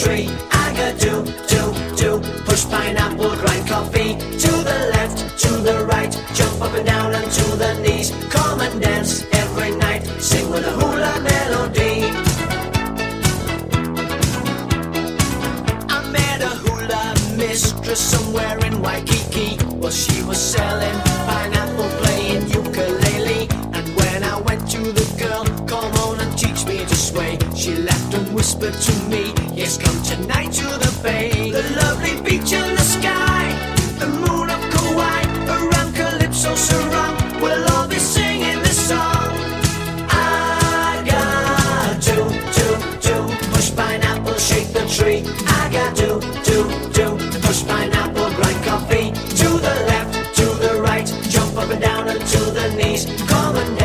tree. I got do, push pineapple, grind coffee. To the left, to the right, jump up and down and to the knees. Come and dance every night, sing with a hula melody. I met a hula mistress somewhere in Waikiki. Well, she was selling pineapple, playing ukulele. And when I went to the girl, come on and teach me to sway, she laughed and whispered to me, yes, come tonight to the bay. The lovely beach and the sky, the moon of Kauai, around Calypso Sarong, we'll all be singing this song. I got do, push pineapple, shake the tree. I got do, push pineapple, grind coffee. To the left, to the right, jump up and down and to the knees. Come and